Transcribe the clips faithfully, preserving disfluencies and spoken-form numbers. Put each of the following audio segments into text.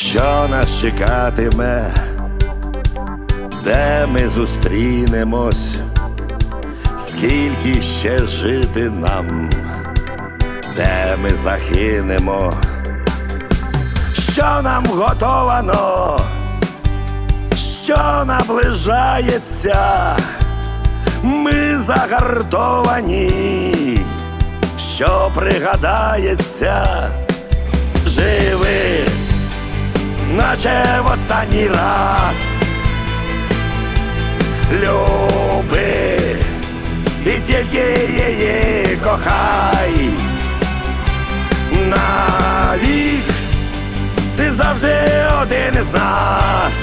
Що нас чекатиме, де ми зустрінемось, скільки ще жити нам, де ми загинемо, що нам готовано, що наближається, ми загартовані, що пригадається, живи, наче в останній раз, люби і тільки її кохай, навік ти завжди один із нас,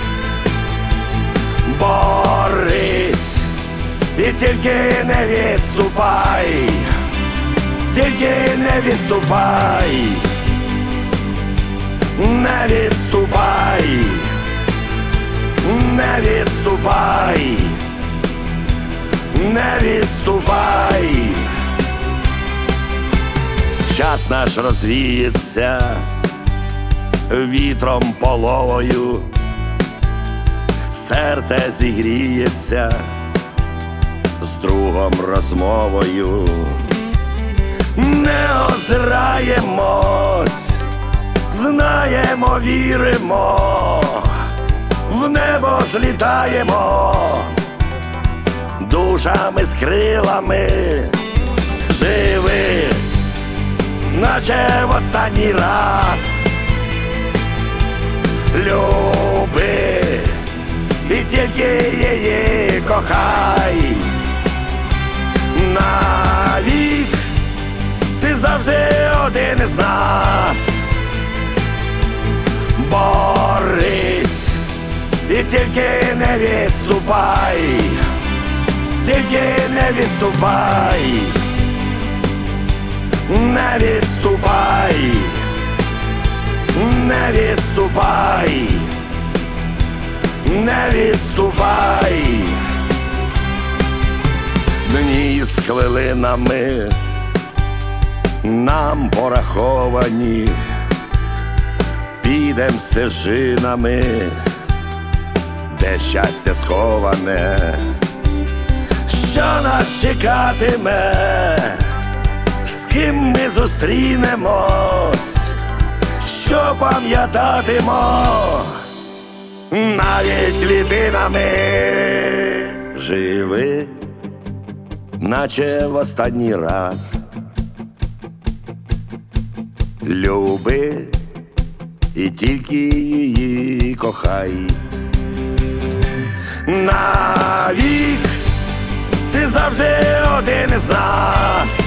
борись і тільки не відступай, тільки не відступай, не відступай, не відступай, не відступай. Час наш розвіється вітром половою, серце зігріється з другом розмовою. Не озираємось, знаємо, віримо, в небо злітаємо, душами з крилами, живи, наче в останній раз, люби і тільки її кохай, навік ти завжди один із нас, борись і тільки не відступай, тільки не відступай, не відступай, не відступай, не відступай. Дні з хвилинами нам пораховані, підем стежинами, де щастя сховане, що нас чекатиме, з ким ми зустрінемось, що пам'ятатимо, навіть клітинами, живи, наче в останній раз, люби і тільки її кохай, навік ти завжди один із нас,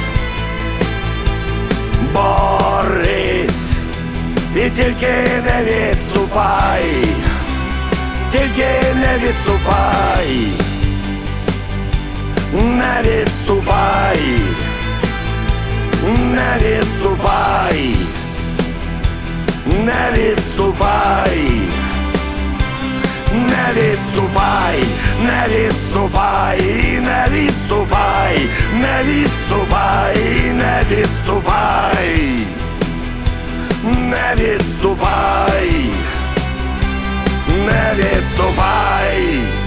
борись і тільки не відступай, тільки не відступай, не відступай, не відступай, не відступай, не відступай, не відступай, не відступай, не відступай, не відступай, не відступай, не відступай.